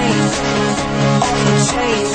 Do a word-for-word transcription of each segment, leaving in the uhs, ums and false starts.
chain, off the chain.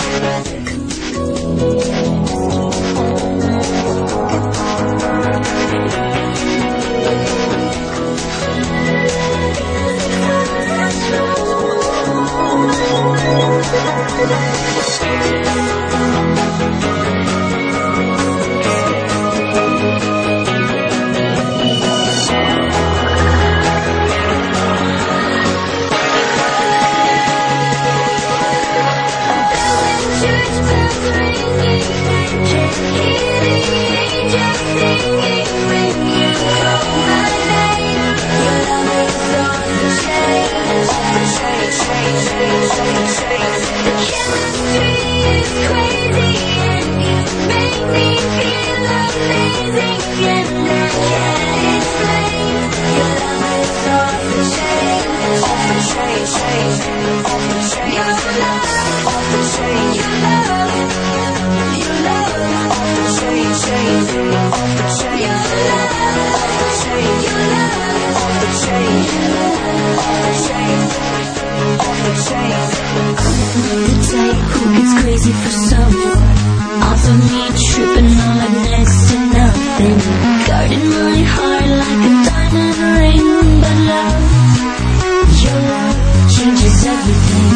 Crazy for someone, off of me tripping on like next to nothing. Guarding my heart like a diamond ring. But love, your love changes everything.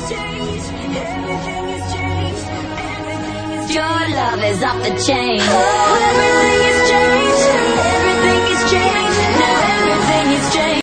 Your love is off the chain.